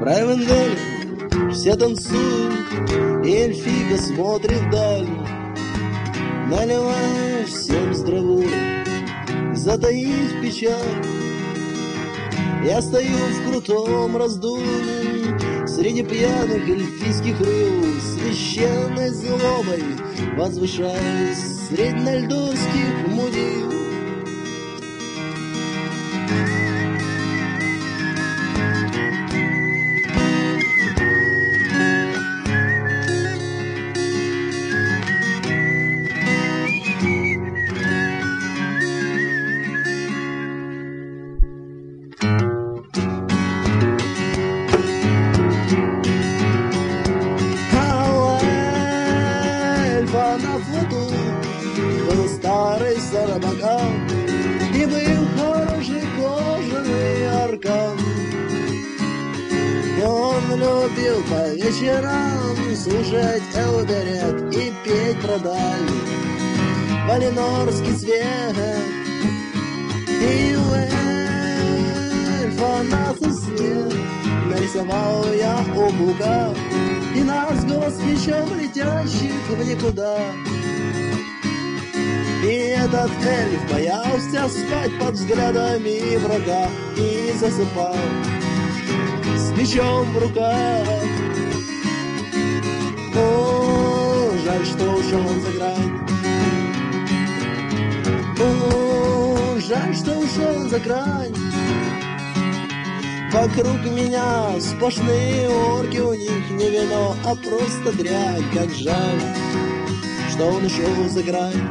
Райвенделе все танцуют, и эльфийка смотрит вдаль, наливая всем здравую, затаив печаль. Я стою в крутом раздумье среди пьяных эльфийских рыл, священной злобой возвышаясь средь нальдорских мудил. На флоту был старый сарабакан, и был хороший кожаный аркан. И он любил по вечерам слушать Элдорет и петь про даль, валенорский цвет. И у эльфа на сосне нарисовал я облака и нас гостичем летящих в никуда. И этот эльф боялся спать под взглядами врага и засыпал с мечом в руках. О, жаль, что ушел он за грань. О, жаль, что ушел за грань. Вокруг меня сплошные орки, у них не вино, а просто дрянь. Как жаль, что он ушел за грань.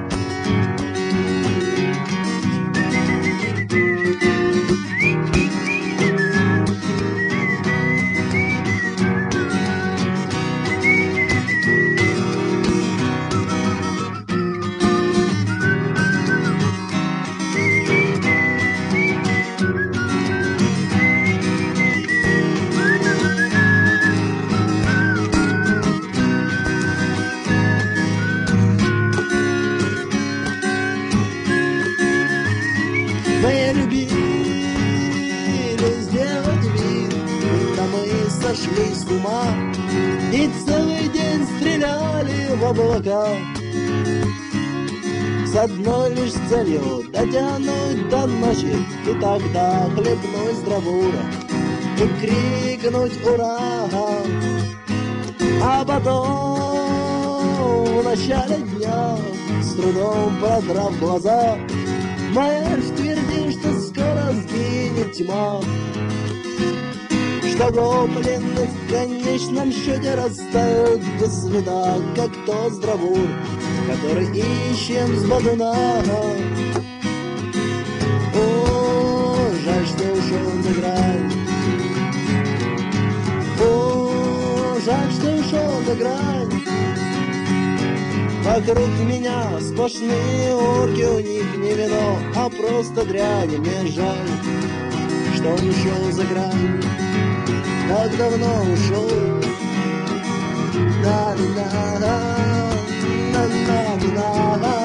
Мы любили сделать вид, будто мы сошли с ума и целый день стреляли в облака с одной лишь целью дотянуть до ночи и тогда хлебнуть здравура и крикнуть «Ура!». А потом в начале дня, с трудом продрав глаза, мой эльф твердит, что скоро сгинет тьма, что гоблины в конечном счете растают без следа, как тот здравур, который ищем с бодуна. О, жаль, что ушел за грань. О, жаль, что ушел за грань. Вокруг меня сплошные орки, у них не вино, а просто дрянь. Мне жаль, что он ушел за грань, так давно ушел. На-на-на-на, на-на-на-на.